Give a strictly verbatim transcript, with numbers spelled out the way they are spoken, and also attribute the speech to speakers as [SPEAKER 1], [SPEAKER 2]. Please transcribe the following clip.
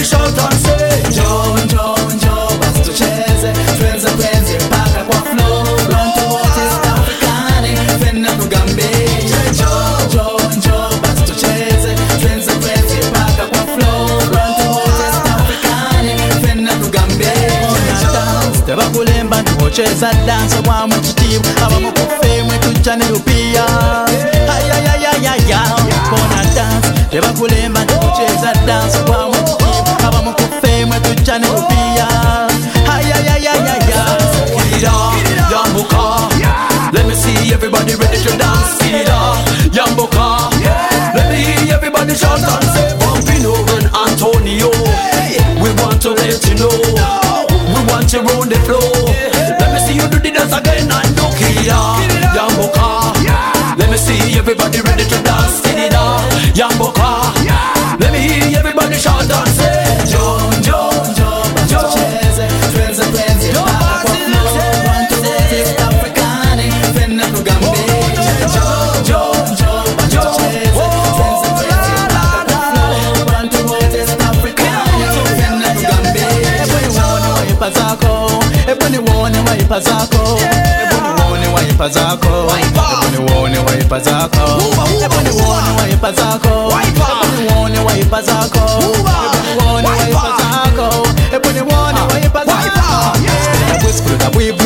[SPEAKER 1] everybody shout and say
[SPEAKER 2] Joe, Joe, Joe, basi tucheze, tuenze penzi mpaka kwa flow. Run towards East African, fena kugambe. Joe, Joe, Joe, basi tucheze, tuenze penzi mpaka kwa flow. Run towards East African, fena kugambe. Teba kulemba ntuocheza dance wa mchitibu abamu kufemwe tujane rupia. Ayayayayaya, kona dance. Teba kulemba ntuocheza dance wa mchitibu abamu kufemwe tujane rupia. Ayayayayaya,
[SPEAKER 1] Kida, Yambuka. Let me see everybody ready to dance. Kida, Yambuka. Let me hear everybody shout and say Bumpino and Antonio. We want to let you know we want you round the floor. Let me see you do the dance again and do Kida, Yambuka. Let me see everybody ready to dance. Kida, Yambuka. Let me hear everybody shout and say
[SPEAKER 2] Joe, Joe, Joe, basi tucheze, tuenze penzi mpaka kwa flow. Run towards East African, fena kugambe. Joe, Joe, Joe, basi tucheze, tuenze penzi mpaka kwa flow. Run towards East African, fena kugambe. Ebu nione waipa zako, ebu nione waipa zako, ebu nione waipa zako, ebu nione waipa zako, ebu nione waipa zako, ebu nione waipa zako, ebu nione waipa zako, ebu nione waipa zako. Ebu nione waipa zako.